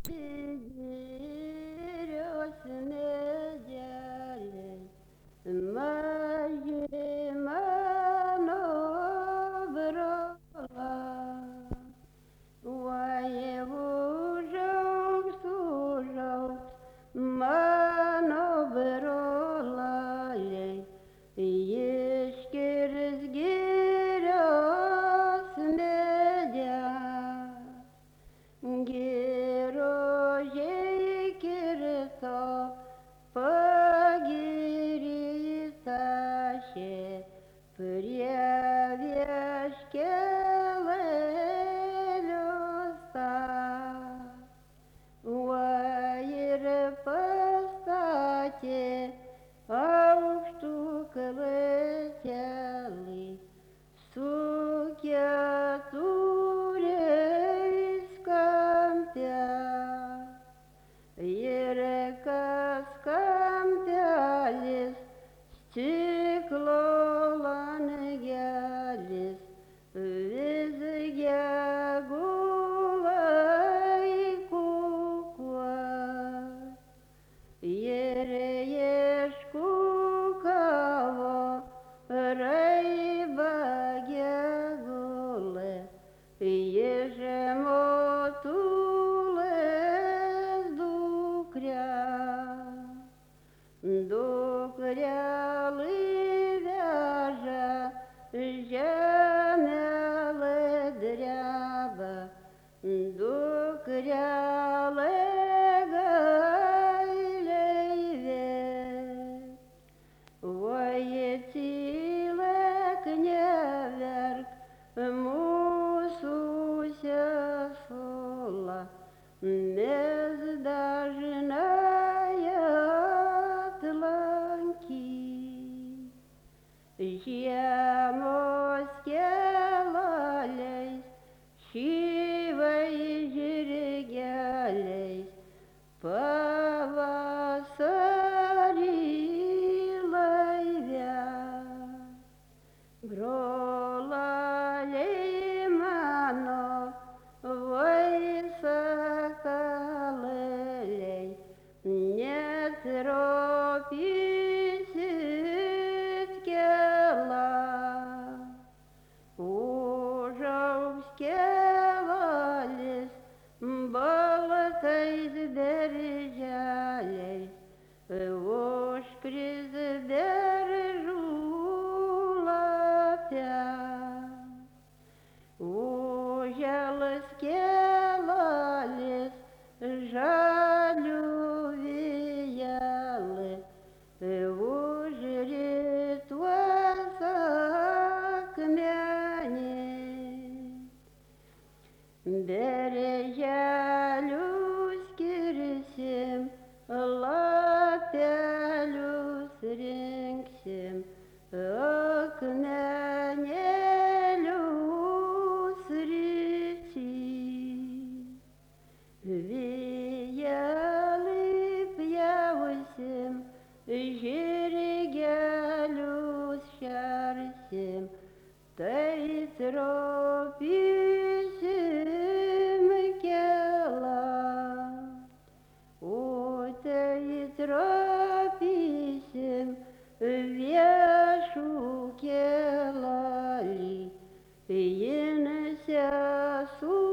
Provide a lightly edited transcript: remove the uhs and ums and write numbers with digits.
Mano brolai, iškirs girios medė, girožiai kirto pagirįtašė prie vieškelėlio ir pastatė aukštų klėtelį su keturiais kampe. Ir kas kampelis stiklo langelis vis gegula į kukuos. Ir ieškukavo raiba gegulė iš motulės dukrelį veža žemelė dreba, dukrelė tylėk, neverk, mūsų sesuo, mes dažnai atlankyt. Žiemos kelaliais, šyvais žirgeliais, pavasarį brolaliai mano, vaisakalėliai, netropysit kelą. Užaugs kelalis baltais berželiais, užkris beržų užžels kelalis žalių vėjelį, užrituos akmenys. Berželius kirsim, lapelius rinksim, akmenėlius rysim. Vėjelį pjausim, žirgelius šersim, tai tropysim kelą, o tai tropysim viešų kelelį, jin sesuo